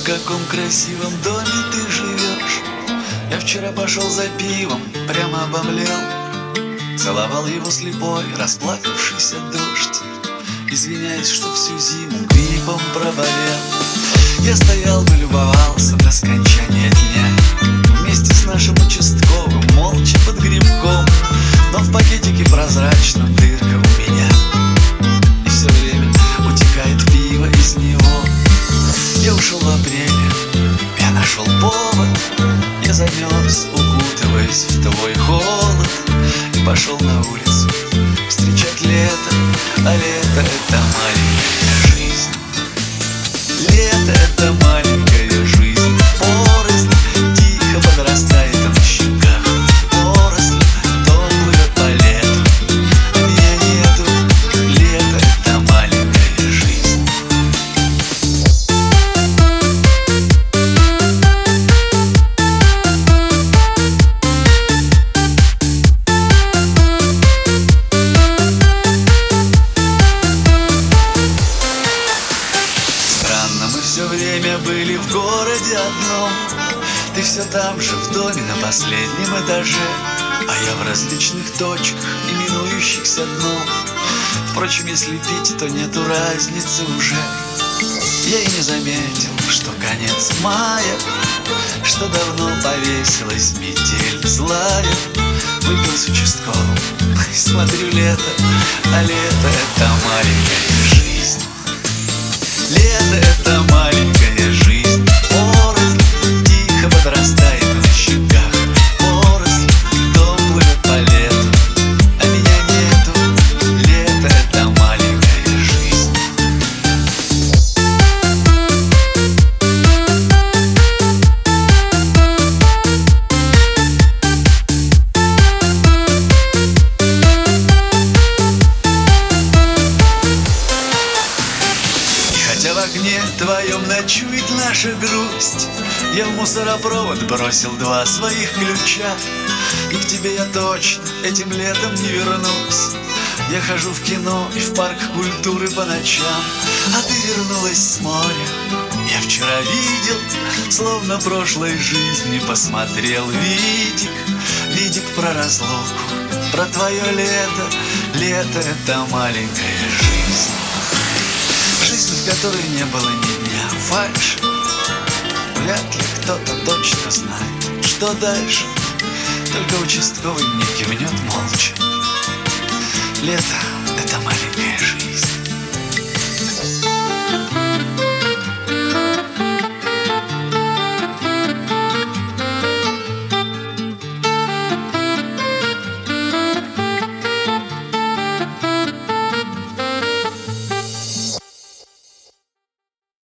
каком красивом доме ты живешь. Я вчера пошел за пивом, прямо обомлел. Целовал его слепой, расплакавшийся дождь, извиняясь, что всю зиму гриппом проболел. Я стоял и любовался до скончания дня вместе с нашим участковым, молча под грибком. Но в пакетике прозрачном дырка у меня, и все время утекает пиво из него. Я ушел в апреле, я нашел повод. Я замерз, укутываясь в твой холод, и пошел на улицу встречать лето. А лето — это маленькая жизнь. Лето — это маленькая жизнь. Поросль тихо подрастает на щеках. Поросль то плывет по лету, а меня нету. Лето — это маленькая жизнь. Мы все время были в городе одном. Ты все там же, в доме на последнем этаже, а я в различных точках, именующихся дном. Впрочем, если пить, то нету разницы уже. Я и не заметил, что конец мая, что давно повесилась метель злая. Выпил с участковым и смотрю лето, а лето — это маленькая жизнь. Лето — это маленькая жизнь. Поросль тихо подрастает на щеках. Поросль дом плывет по лету, а меня нету. Лето — это маленькая жизнь. Хотя в огне твоем ночует наша грусть, я в мусоропровод бросил 2 своих ключа. И к тебе я точно этим летом не вернусь. Я хожу в кино и в парк культуры по ночам, а ты вернулась с моря. Я вчера видел, словно прошлой жизни посмотрел видик. Видик про разлуку, про твое лето. Лето — это маленькая жизнь. Жизнь, в которой не было ни дня фальши. Вряд ли кто-то точно знает, что дальше. Только участковый мне кивнет молча. Лето